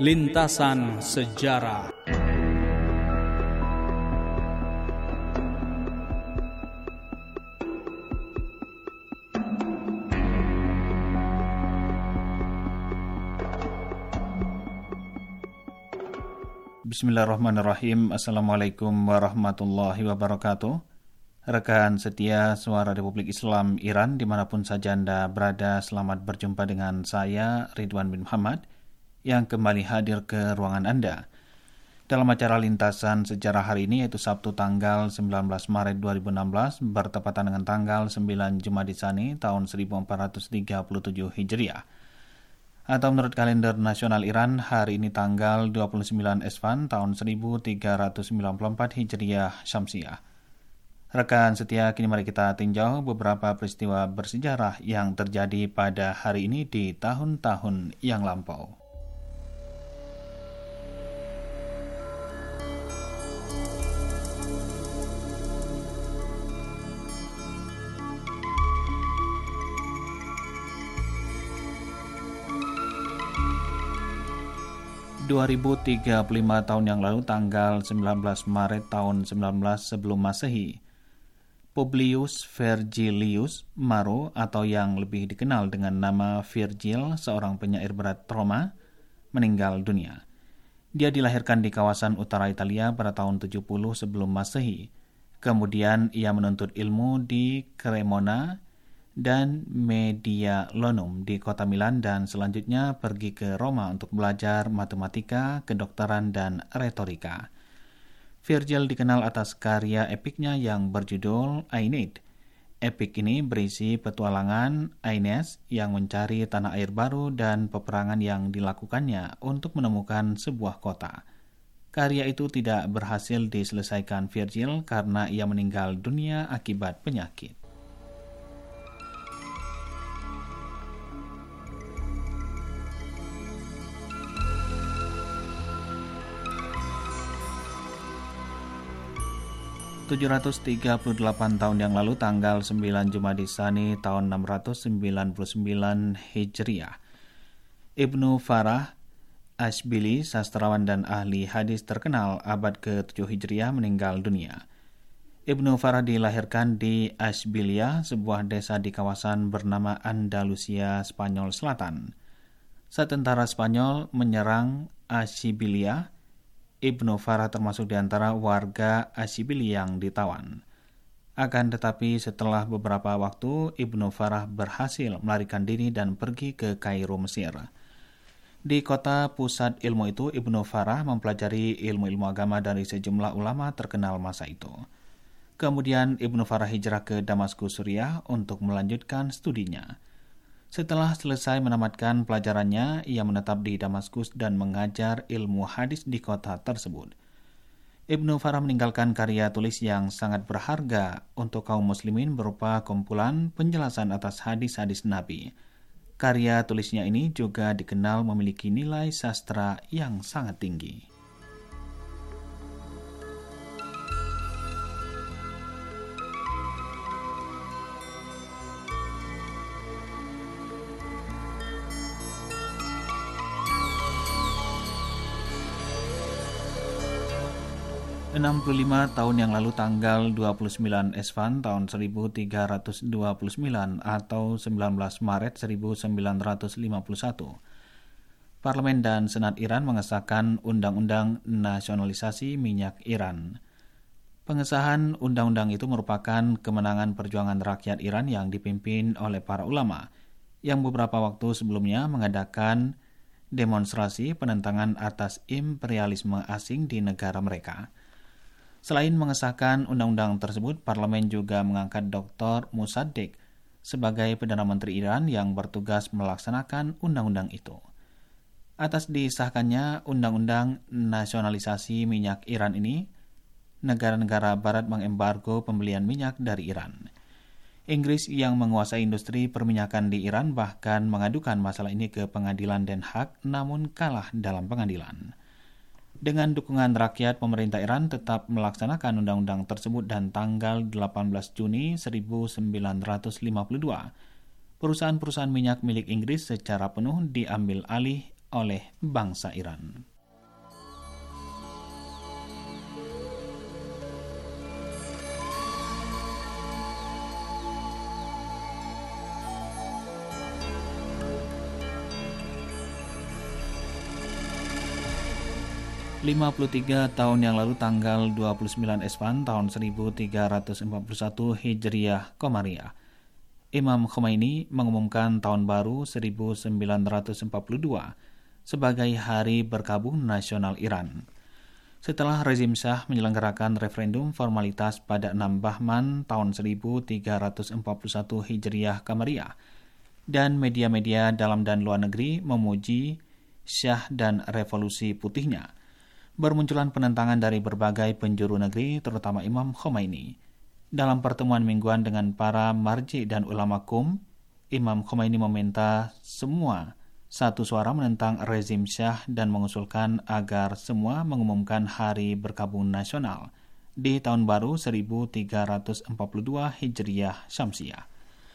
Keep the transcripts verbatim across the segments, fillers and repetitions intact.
Lintasan Sejarah. Bismillahirrahmanirrahim. Assalamualaikum warahmatullahi wabarakatuh. Rekan setia Suara Republik Islam Iran dimanapun saja Anda berada, selamat berjumpa dengan saya Ridwan bin Muhammad yang kembali hadir ke ruangan Anda dalam acara Lintasan Sejarah hari ini, yaitu Sabtu tanggal sembilan belas Maret dua ribu enam belas bertepatan dengan tanggal sembilan Jumadi Tsani tahun seribu empat ratus tiga puluh tujuh Hijriah. Atau menurut kalender nasional Iran, hari ini tanggal dua puluh sembilan Esfand tahun seribu tiga ratus sembilan puluh empat Hijriah Syamsiah. Rekan setia, kini mari kita tinjau beberapa peristiwa bersejarah yang terjadi pada hari ini di tahun-tahun yang lampau. dua ribu tiga puluh lima tahun yang lalu, tanggal sembilan belas Maret tahun sembilan belas sebelum Masehi, Publius Vergilius Maro atau yang lebih dikenal dengan nama Virgil, seorang penyair berat Roma, meninggal dunia. Dia dilahirkan di kawasan utara Italia pada tahun tujuh puluh sebelum Masehi. Kemudian ia menuntut ilmu di Cremona dan Medialonum di kota Milan, dan selanjutnya pergi ke Roma untuk belajar matematika, kedokteran, dan retorika. Virgil dikenal atas karya epiknya yang berjudul Aeneid. Epik ini berisi petualangan Aeneas yang mencari tanah air baru dan peperangan yang dilakukannya untuk menemukan sebuah kota. Karya itu tidak berhasil diselesaikan Virgil karena ia meninggal dunia akibat penyakit. tujuh ratus tiga puluh delapan tahun yang lalu, tanggal sembilan Jumadi Tsani tahun enam ratus sembilan puluh sembilan Hijriah, Ibnu Farah Ashbili, sastrawan dan ahli hadis terkenal abad ke tujuh Hijriah, meninggal dunia. Ibnu Farah dilahirkan di Ashbilia, sebuah desa di kawasan bernama Andalusia, Spanyol Selatan. Saat tentara Spanyol menyerang Ashbilia, Ibnu Farah termasuk di antara warga Ashbili yang ditawan. Akan tetapi setelah beberapa waktu, Ibnu Farah berhasil melarikan diri dan pergi ke Kairo, Mesir. Di kota pusat ilmu itu, Ibnu Farah mempelajari ilmu-ilmu agama dari sejumlah ulama terkenal masa itu. Kemudian Ibnu Farah hijrah ke Damaskus, Suriah untuk melanjutkan studinya. Setelah selesai menamatkan pelajarannya, ia menetap di Damaskus dan mengajar ilmu hadis di kota tersebut. Ibnu Farah meninggalkan karya tulis yang sangat berharga untuk kaum muslimin berupa kumpulan penjelasan atas hadis-hadis Nabi. Karya tulisnya ini juga dikenal memiliki nilai sastra yang sangat tinggi. enam puluh lima tahun yang lalu, tanggal dua puluh sembilan Esfand tahun seribu tiga ratus dua puluh sembilan atau sembilan belas Maret seribu sembilan ratus lima puluh satu, Parlemen dan Senat Iran mengesahkan Undang-Undang Nasionalisasi Minyak Iran. Pengesahan undang-undang itu merupakan kemenangan perjuangan rakyat Iran yang dipimpin oleh para ulama yang beberapa waktu sebelumnya mengadakan demonstrasi penentangan atas imperialisme asing di negara mereka. Selain mengesahkan undang-undang tersebut, parlemen juga mengangkat Doktor Mossadegh sebagai Perdana Menteri Iran yang bertugas melaksanakan undang-undang itu. Atas disahkannya Undang-Undang Nasionalisasi Minyak Iran ini, negara-negara barat mengembargo pembelian minyak dari Iran. Inggris yang menguasai industri perminyakan di Iran bahkan mengadukan masalah ini ke pengadilan Den Haag, namun kalah dalam pengadilan. Dengan dukungan rakyat, pemerintah Iran tetap melaksanakan undang-undang tersebut, dan tanggal delapan belas Juni seribu sembilan ratus lima puluh dua, perusahaan-perusahaan minyak milik Inggris secara penuh diambil alih oleh bangsa Iran. lima puluh tiga tahun yang lalu tanggal dua puluh sembilan Esfand tahun seribu tiga ratus empat puluh satu Hijriah Qamariyah, Imam Khomeini mengumumkan tahun baru seribu sembilan ratus empat puluh dua sebagai Hari Berkabung Nasional Iran. Setelah rezim Shah menyelenggarakan referendum formalitas pada enam Bahman tahun seribu tiga ratus empat puluh satu Hijriah Qamariyah, dan media-media dalam dan luar negeri memuji Shah dan revolusi putihnya, bermunculan penentangan dari berbagai penjuru negeri, terutama Imam Khomeini. Dalam pertemuan mingguan dengan para marji dan ulama Qum, Imam Khomeini meminta semua satu suara menentang rezim Shah dan mengusulkan agar semua mengumumkan Hari Berkabung Nasional di tahun baru seribu tiga ratus empat puluh dua Hijriah Syamsiah.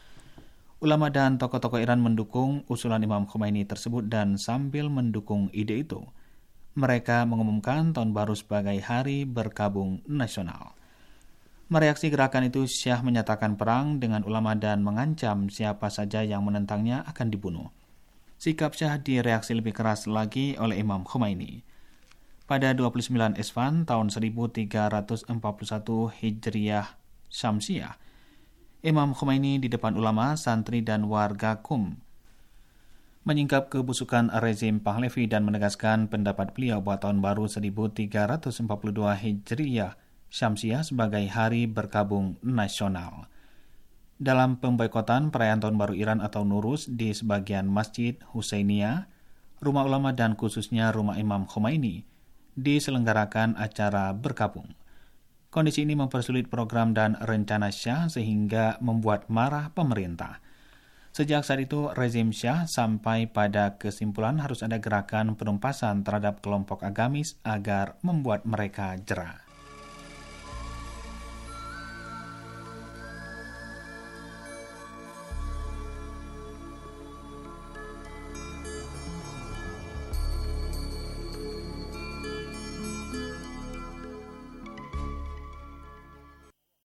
Ulama dan tokoh-tokoh Iran mendukung usulan Imam Khomeini tersebut, dan sambil mendukung ide itu, mereka mengumumkan tahun baru sebagai Hari Berkabung Nasional. Mereaksi gerakan itu, Syah menyatakan perang dengan ulama dan mengancam siapa saja yang menentangnya akan dibunuh. Sikap Syah direaksi lebih keras lagi oleh Imam Khomeini. Pada dua puluh sembilan Esfand tahun seribu tiga ratus empat puluh satu Hijriah Syamsiah, Imam Khomeini di depan ulama, santri, dan warga Qum menyingkap kebusukan rezim Pahlavi dan menegaskan pendapat beliau bahwa tahun baru seribu tiga ratus empat puluh dua Hijriah Syamsiah sebagai Hari Berkabung Nasional. Dalam pemboikotan perayaan tahun baru Iran atau Nuruz di sebagian masjid Husainiyah, rumah ulama dan khususnya rumah Imam Khomeini, diselenggarakan acara berkabung. Kondisi ini mempersulit program dan rencana Shah sehingga membuat marah pemerintah. Sejak saat itu, rezim Shah sampai pada kesimpulan harus ada gerakan penumpasan terhadap kelompok agamis agar membuat mereka jera.